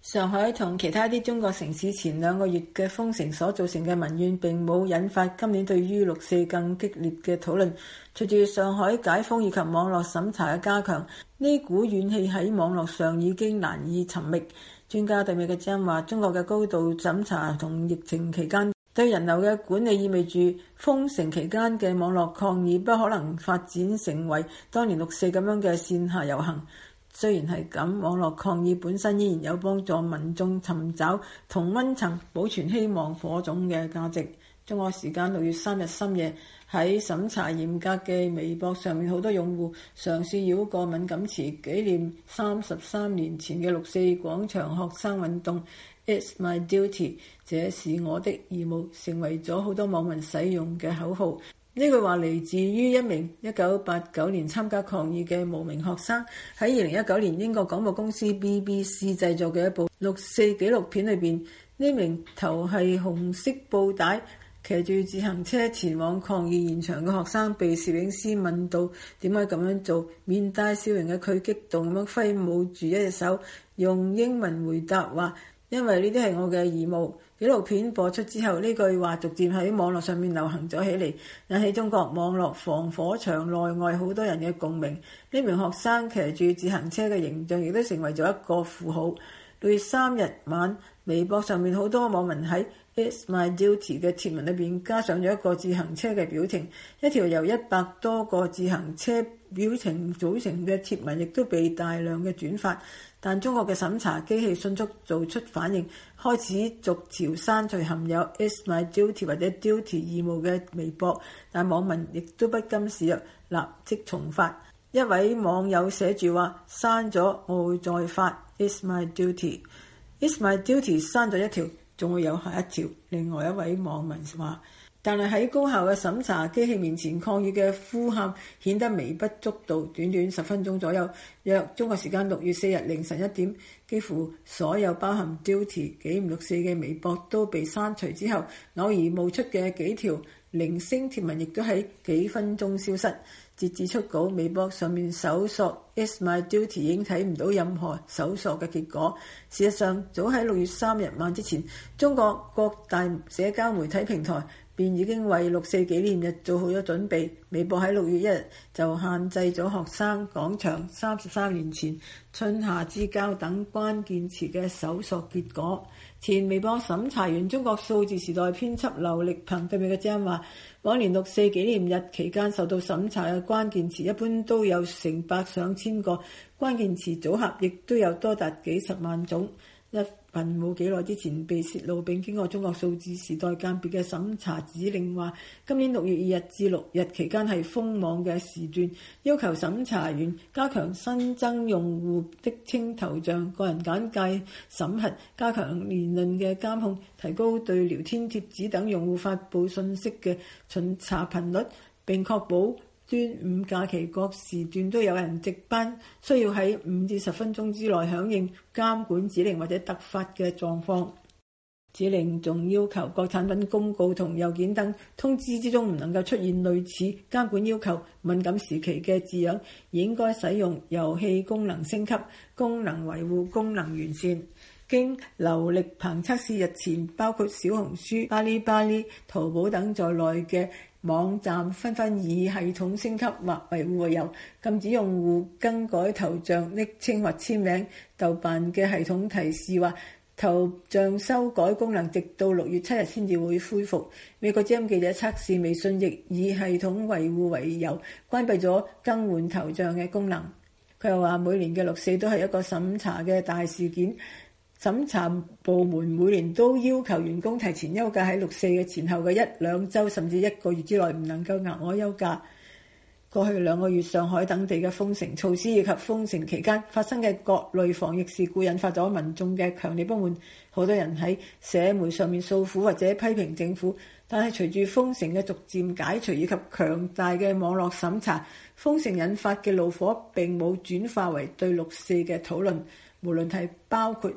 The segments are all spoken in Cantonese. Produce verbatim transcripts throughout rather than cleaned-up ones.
上海同其他啲中國城市前兩個月嘅封城所造成嘅民怨並冇引發今年對於六四更激烈嘅討論。隨住上海解封以及網絡審查嘅加強，呢股怨氣喺網絡上已經難以尋覓。專家對美嘅張話，中國嘅高度審查同疫情期間對人流嘅管理意味住封城期間嘅網絡抗議不可能發展成為當年六四咁樣嘅線下遊行。雖然係咁，網絡抗議本身依然有幫助民眾尋找同溫層保存希望火種嘅價值。中國時間六月三日深夜，喺審查嚴格嘅微博上面，好多用戶嘗試繞過敏感詞，紀念三十三年前嘅六四廣場學生運動。It's my duty， 這是我的義務，成為咗好多網民使用嘅口號。呢句話嚟自於一名一九八九年參加抗議嘅無名學生，喺二零一九年英國廣播公司 B B C 製作嘅一部六四紀錄片裏邊，呢名頭係紅色布帶，騎住自行車前往抗議現場嘅學生被攝影師問到點解咁樣做，面帶笑容嘅佢激動咁樣揮舞住一隻手，用英文回答話：因為呢啲係我嘅義務。紀錄片播出之後，呢句話逐漸喺網絡上面流行咗起嚟，引起中國網絡防火牆內外好多人嘅共鳴。呢名學生騎住自行車嘅形象亦都成為咗一個符號。六月三日晚，微博上面好多網民喺 It's my duty 嘅貼文裏邊加上咗一個自行車嘅表情，一條由一百多個自行車表情組成嘅貼文亦都被大量嘅轉發。但中國嘅審查機器迅速做出反應，開始逐條刪除含有 It's my duty 或者 duty 義務嘅微博，但網民亦都不甘示弱，立即重發。一位網友寫住話：刪咗我會再發 It's my duty。 It's my duty 刪咗一條，仲會有下一條。另外一位網民話：但係喺高效嘅審查機器面前，抗議嘅呼喊顯得微不足道。短短十分鐘左右，約中國時間六月四日凌晨一點，幾乎所有包含 duty 紀念六四嘅微博都被刪除之後，偶爾冒出嘅幾條零星貼文亦都喺幾分鐘消失。截至出稿，微博上面搜索 It's my duty 已經睇唔到任何搜索嘅結果。事實上，早喺六月三日晚之前，中國各大社交媒體平台便已經為六四紀念日做好咗準備。微博喺六月一日就限制咗學生廣場、三十三年前、春夏之交等關鍵詞嘅搜索結果。前微博審查員、中國數字時代編輯劉力鵬對美國之音話：往年六四紀念日期間受到審查嘅關鍵詞一般都有成百上千個，關鍵詞組合亦都有多達幾十萬種。一份冇幾耐之前被泄露並經過中國數字時代鑑別嘅審查指令話，今年六月二日至六日期間係封網嘅時段，要求審查員加強新增用戶的稱頭像、個人簡介審核，加強言論嘅監控，提高對聊天貼紙等用戶發布信息嘅巡查頻率，並確保端午假期各時段都有人值班，需要喺五至十分鐘之內響應監管指令或者突發嘅狀況。指令仲要求各產品公告同郵件等通知之中唔能夠出現類似監管要求、敏感時期嘅字樣，應該使用遊戲功能升級、功能維護、功能完善。經劉力鵬測試，日前包括小紅書、阿里巴巴、淘寶等在內嘅網站紛紛以系統升級或維護為由，禁止用戶更改頭像、昵稱或簽名。豆瓣嘅系統提示話，頭像修改功能直到六月七日先至會恢復。美國之音記者測試微信亦以系統維護為由，關閉咗更換頭像嘅功能。佢又話，每年嘅六四都係一個審查嘅大事件。審查部門每年都要求員工提前休假，喺六四嘅前後嘅一兩週甚至一個月之內唔能夠額外休假。過去兩個月，上海等地嘅封城措施以及封城期間發生嘅各類防疫事故，引發咗民眾嘅強烈不滿。好多人喺社媒上面訴苦或者批評政府，但係隨住封城嘅逐漸解除以及強大嘅網絡審查，封城引發嘅怒火並冇轉化為對六四嘅討論。無論係包括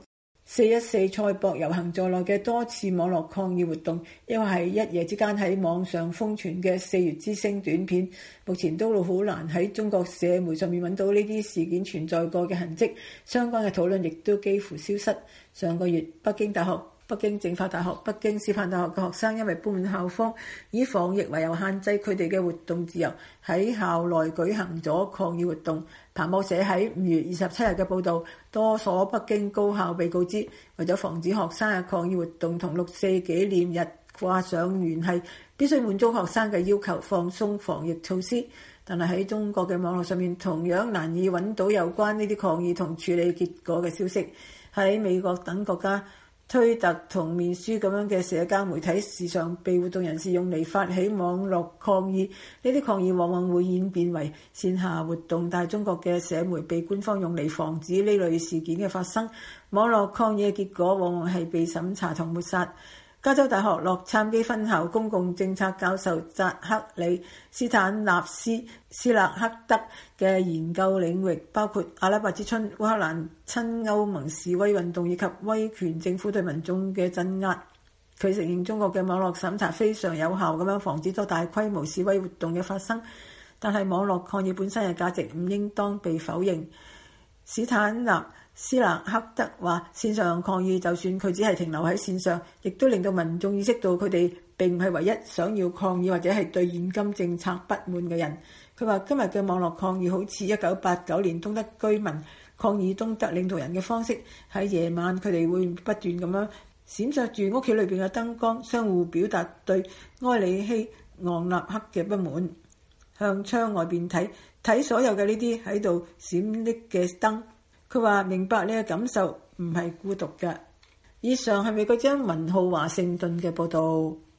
四一四賽博遊行在內嘅多次網絡抗議活動，因為係一夜之間喺網上瘋傳嘅四月之星短片，目前都好難喺中國社媒上面揾到呢啲事件存在過嘅痕跡，相關嘅討論亦都幾乎消失。上個月，北京大學、北京政法大學、北京師範大學嘅學生因為不滿校方以防疫為由限制佢哋嘅活動自由，喺校內舉行咗抗議活動。彭博社喺五月二十七日嘅報導，多所北京高校被告知，為咗防止學生嘅抗議活動同六四紀念日掛上聯繫，必須滿足學生嘅要求，放鬆防疫措施。但係喺中國嘅網絡上面，同樣難以揾到有關呢啲抗議同處理結果嘅消息。喺美國等國家，推特同面書咁樣嘅社交媒體時常被活動人士用嚟發起網絡抗議，呢啲抗議往往會演變為線下活動，但係中國嘅社媒被官方用嚟防止呢類事件嘅發生。網絡抗議嘅結果往往係被審查同抹殺。加州大學洛杉磯分校公共政策教授扎克里斯坦納斯斯勒克德嘅研究領域包括阿拉伯之春、烏克蘭親歐盟示威運動以及威權政府對民眾嘅鎮壓。佢承認中國嘅網絡審查非常有效咁樣防止咗大規模示威活動嘅發生，但係網絡抗議本身嘅價值唔應當被否認。斯坦納斯勒克德話：線上抗議就算佢只係停留喺線上，亦都令到民眾意識到佢哋並唔係唯一想要抗議或者係對現今政策不滿嘅人。佢話今日嘅網絡抗議好似一九八九年東德居民抗議東德領導人嘅方式，喺夜晚佢哋會不斷咁樣閃爍住屋企裏邊嘅燈光，相互表達對埃里希昂納克嘅不滿。向窗外邊睇睇所有嘅呢啲喺度閃爍嘅燈。佢話明白你嘅感受唔係孤獨嘅。以上係美國之音文浩華盛頓嘅報導。